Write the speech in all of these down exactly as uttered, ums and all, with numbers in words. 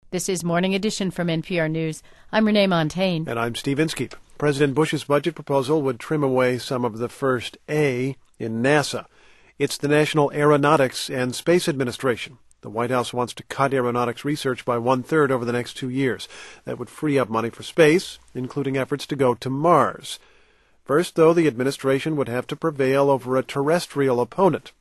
This is Morning Edition from N P R News. I'm Renee Montaigne. And I'm Steve Inskeep. President Bush's budget proposal would trim away some of the first A in NASA. It's the National Aeronautics and Space Administration. The White House wants to cut aeronautics research by one-third over the next two years. That would free up money for space, including efforts to go to Mars. First, though, the administration would have to prevail over a terrestrial opponent.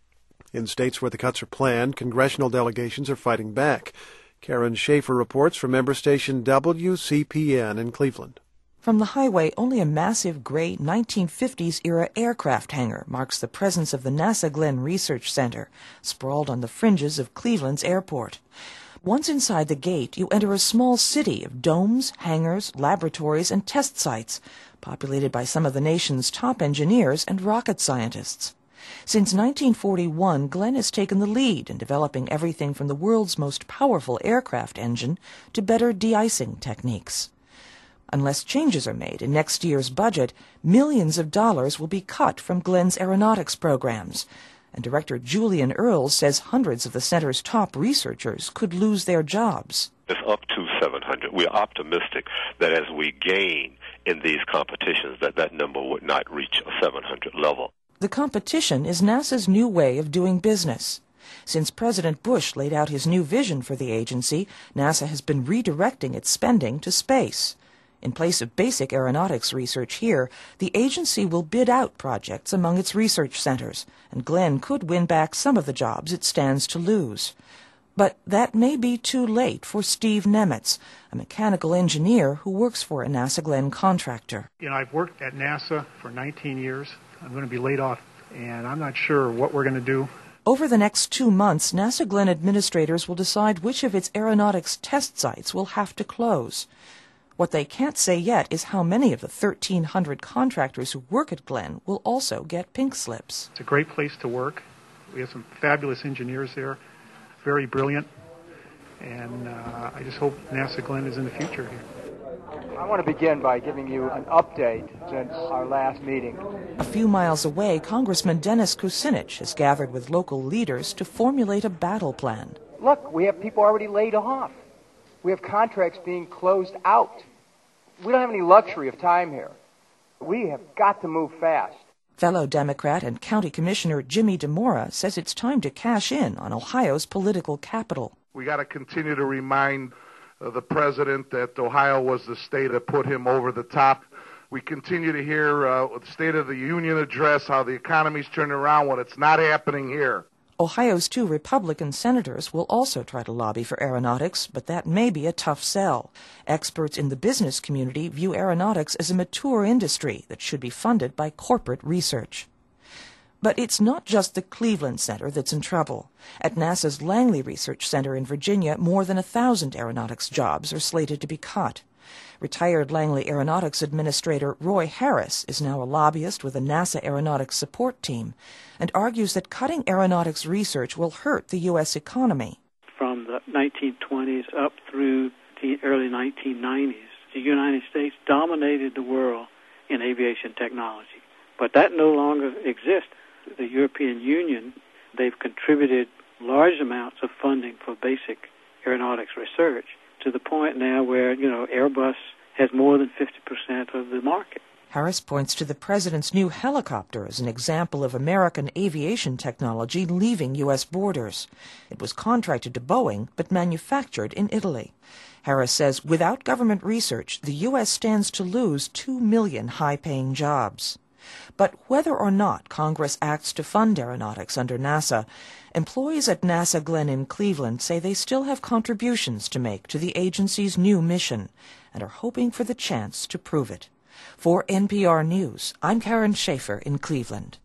In states where the cuts are planned, congressional delegations are fighting back. Karen Schaefer reports from member station W C P N in Cleveland. From the highway, only a massive gray nineteen fifties-era aircraft hangar marks the presence of the NASA Glenn Research Center, sprawled on the fringes of Cleveland's airport. Once inside the gate, you enter a small city of domes, hangars, laboratories, and test sites, populated by some of the nation's top engineers and rocket scientists. Since nineteen forty-one, Glenn has taken the lead in developing everything from the world's most powerful aircraft engine to better de-icing techniques. Unless changes are made in next year's budget, millions of dollars will be cut from Glenn's aeronautics programs. And Director Julian Earls says hundreds of the center's top researchers could lose their jobs. It's up to seven hundred. We're optimistic that as we gain in these competitions, that that number would not reach a seven hundred level. The competition is NASA's new way of doing business. Since President Bush laid out his new vision for the agency, NASA has been redirecting its spending to space. In place of basic aeronautics research here, the agency will bid out projects among its research centers, and Glenn could win back some of the jobs it stands to lose. But that may be too late for Steve Nemitz, a mechanical engineer who works for a NASA Glenn contractor. You know, I've worked at NASA for nineteen years. I'm going to be laid off, and I'm not sure what we're going to do. Over the next two months, NASA Glenn administrators will decide which of its aeronautics test sites will have to close. What they can't say yet is how many of the thirteen hundred contractors who work at Glenn will also get pink slips. It's a great place to work. We have some fabulous engineers there, very brilliant, and uh, I just hope NASA Glenn is in the future here. I want to begin by giving you an update since our last meeting. A few miles away, Congressman Dennis Kucinich has gathered with local leaders to formulate a battle plan. Look, we have people already laid off. We have contracts being closed out. We don't have any luxury of time here. We have got to move fast. Fellow Democrat and County Commissioner Jimmy DeMora says it's time to cash in on Ohio's political capital. We got to continue to remind uh, the president that Ohio was the state that put him over the top. We continue to hear uh, the State of the Union address, how the economy's turning around when it's not happening here. Ohio's two Republican senators will also try to lobby for aeronautics, but that may be a tough sell. Experts in the business community view aeronautics as a mature industry that should be funded by corporate research. But it's not just the Cleveland Center that's in trouble. At NASA's Langley Research Center in Virginia, more than a thousand aeronautics jobs are slated to be cut. Retired Langley Aeronautics Administrator Roy Harris is now a lobbyist with a NASA aeronautics support team and argues that cutting aeronautics research will hurt the U S economy. From the nineteen twenties up through the early nineteen nineties, the United States dominated the world in aviation technology. But that no longer exists. The European Union, they've contributed large amounts of funding for basic aeronautics research, to the point now where, you know, Airbus has more than fifty percent of the market. Harris points to the president's new helicopter as an example of American aviation technology leaving U S borders. It was contracted to Boeing, but manufactured in Italy. Harris says without government research, the U S stands to lose two million high-paying jobs. But whether or not Congress acts to fund aeronautics under NASA, employees at NASA Glenn in Cleveland say they still have contributions to make to the agency's new mission and are hoping for the chance to prove it. For N P R News, I'm Karen Schaefer in Cleveland.